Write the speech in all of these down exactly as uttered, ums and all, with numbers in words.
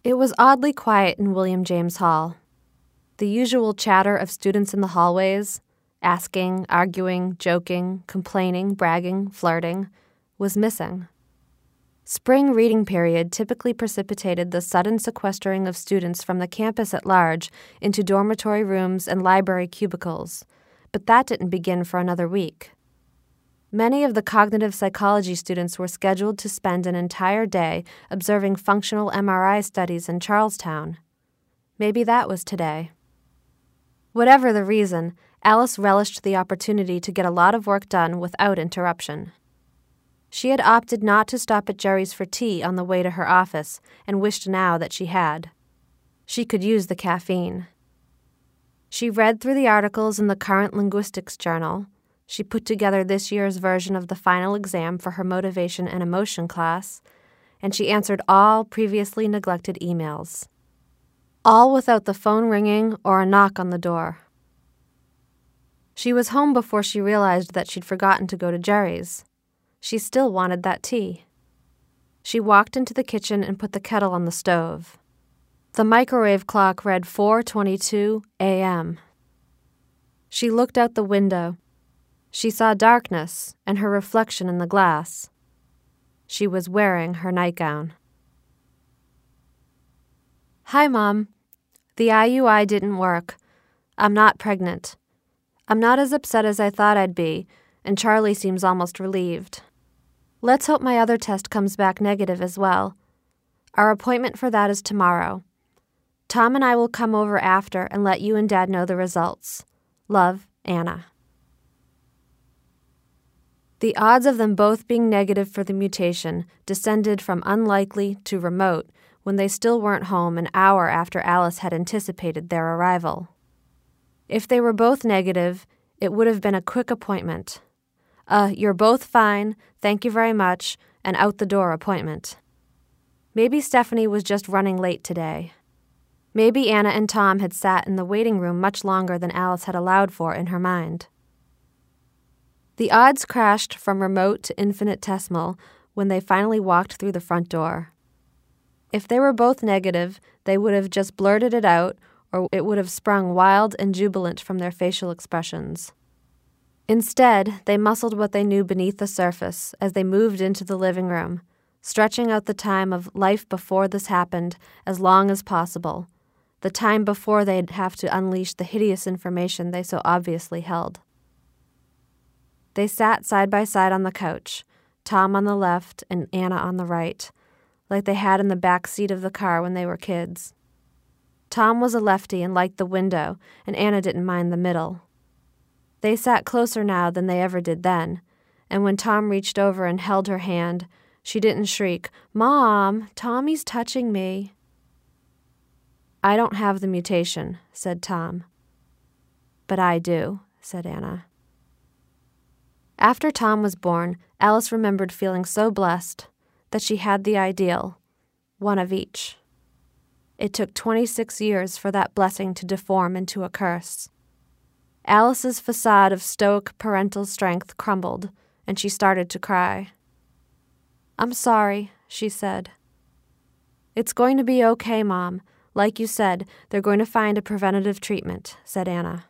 It was oddly quiet in William James Hall. The usual chatter of students in the hallways, asking, arguing, joking, complaining, bragging, flirting, was missing. Spring reading period typically precipitated the sudden sequestering of students from the campus at large into dormitory rooms and library cubicles, but that didn't begin for another week. Many of the cognitive psychology students were scheduled to spend an entire day observing functional M R I studies in Charlestown. Maybe that was today. Whatever the reason, Alice relished the opportunity to get a lot of work done without interruption. She had opted not to stop at Jerry's for tea on the way to her office and wished now that she had. She could use the caffeine. She read through the articles in the Current Linguistics Journal. She put together this year's version of the final exam for her motivation and emotion class, and she answered all previously neglected emails. All without the phone ringing or a knock on the door. She was home before she realized that she'd forgotten to go to Jerry's. She still wanted that tea. She walked into the kitchen and put the kettle on the stove. The microwave clock read four twenty-two a m She looked out the window. She saw darkness and her reflection in the glass. She was wearing her nightgown. Hi, Mom. The I U I didn't work. I'm not pregnant. I'm not as upset as I thought I'd be, and Charlie seems almost relieved. Let's hope my other test comes back negative as well. Our appointment for that is tomorrow. Tom and I will come over after and let you and Dad know the results. Love, Anna. The odds of them both being negative for the mutation descended from unlikely to remote when they still weren't home an hour after Alice had anticipated their arrival. If they were both negative, it would have been a quick appointment. Uh, you're both fine, thank you very much, and out-the-door appointment. Maybe Stephanie was just running late today. Maybe Anna and Tom had sat in the waiting room much longer than Alice had allowed for in her mind. The odds crashed from remote to infinitesimal when they finally walked through the front door. If they were both negative, they would have just blurted it out, or it would have sprung wild and jubilant from their facial expressions. Instead, they muscled what they knew beneath the surface as they moved into the living room, stretching out the time of life before this happened as long as possible, the time before they'd have to unleash the hideous information they so obviously held. They sat side by side on the couch, Tom on the left and Anna on the right, like they had in the back seat of the car when they were kids. Tom was a lefty and liked the window, and Anna didn't mind the middle. They sat closer now than they ever did then, and when Tom reached over and held her hand, she didn't shriek, "Mom, Tommy's touching me." "I don't have the mutation," said Tom. "But I do," said Anna. After Tom was born, Alice remembered feeling so blessed that she had the ideal, one of each. It took twenty-six years for that blessing to deform into a curse. Alice's facade of stoic parental strength crumbled, and she started to cry. "I'm sorry," she said. "It's going to be okay, Mom. Like you said, they're going to find a preventative treatment," said Anna.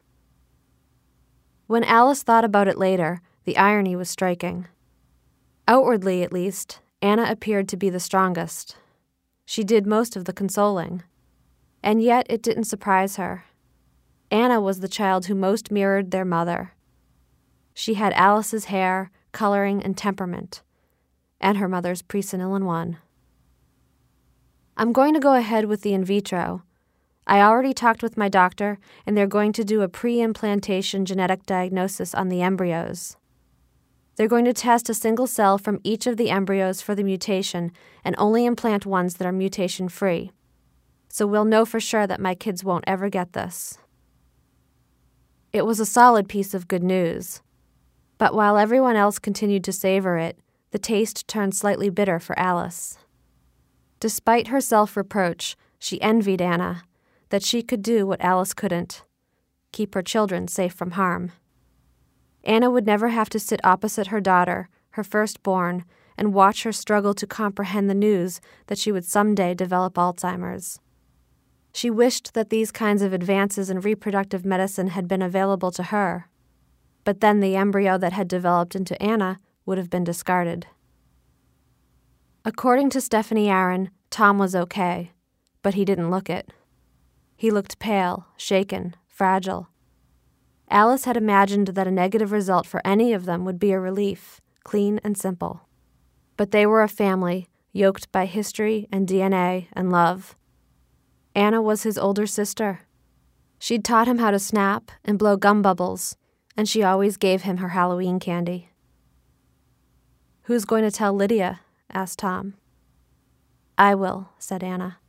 When Alice thought about it later, the irony was striking. Outwardly, at least, Anna appeared to be the strongest. She did most of the consoling. And yet it didn't surprise her. Anna was the child who most mirrored their mother. She had Alice's hair, coloring, and temperament, and her mother's presenilin one. "I'm going to go ahead with the in vitro. I already talked with my doctor, and they're going to do a pre-implantation genetic diagnosis on the embryos. They're going to test a single cell from each of the embryos for the mutation and only implant ones that are mutation-free. So we'll know for sure that my kids won't ever get this." It was a solid piece of good news. But while everyone else continued to savor it, the taste turned slightly bitter for Alice. Despite her self-reproach, she envied Anna, that she could do what Alice couldn't, keep her children safe from harm. Anna would never have to sit opposite her daughter, her firstborn, and watch her struggle to comprehend the news that she would someday develop Alzheimer's. She wished that these kinds of advances in reproductive medicine had been available to her, but then the embryo that had developed into Anna would have been discarded. According to Stephanie Aaron, Tom was okay, but he didn't look it. He looked pale, shaken, fragile. Alice had imagined that a negative result for any of them would be a relief, clean and simple. But they were a family, yoked by history and D N A and love. Anna was his older sister. She'd taught him how to snap and blow gum bubbles, and she always gave him her Halloween candy. "Who's going to tell Lydia?" asked Tom. "I will," said Anna.